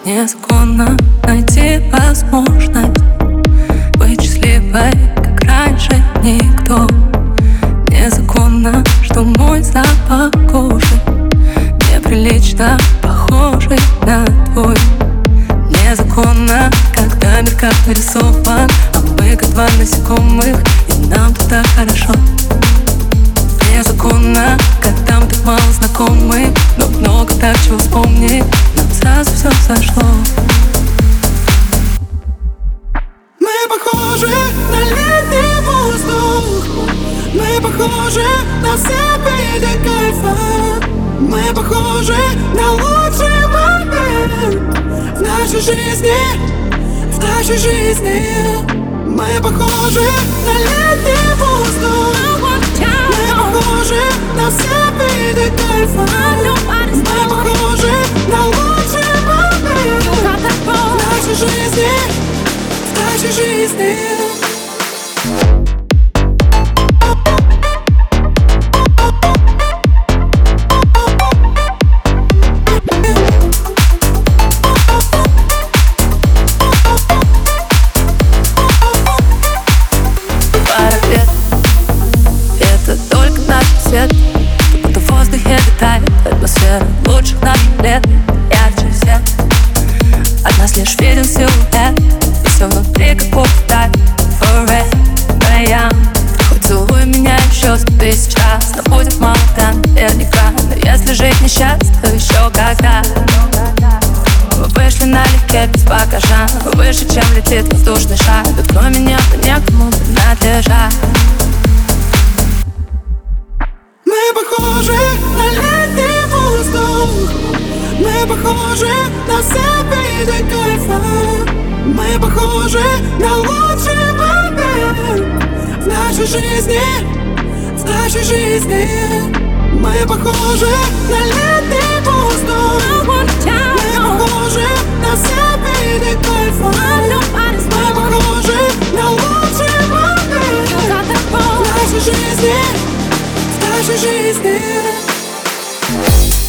Незаконно найти возможность быть счастливой, как раньше никто. Незаконно, что мой запах кожи неприлично похожий на твой. Незаконно, когда мир как нарисован, а мы как два насекомых, и нам тут так хорошо. Незаконно, когда мы так мало знакомы, но много так чего вспомнить, нам сразу все сошло. Мы похожи на летний воздух, мы похожи на все виды кайфа, мы похожи на лучший момент в нашей жизни, в нашей жизни. Мы похожи на летний воздух, мы похожи на все виды кайфа, мы похожи на лучший момент в нашей жизни, в нашей жизни. Свет, будто в воздухе летает атмосфера лучших наших лет, ярче всех. От нас лишь виден силуэт, и все внутри как попадает forever young. Хоть целуй меня еще 100 тысяч раз, но будет мало там наверняка. Но если жить несчастье, то еще когда. Мы вышли налегке без багажа, выше, чем летит воздушный шар. Ведь кроме неба некому принадлежать. Мы похожи на летний воздух, мы похожи на все виды кайфа, мы похожи на лучший момент в нашей жизни, в нашей жизни. Мы похожи на летний воздух, мы похожи на все виды кайфа, мы похожи на лучший момент в нашей жизни, в нашей жизни.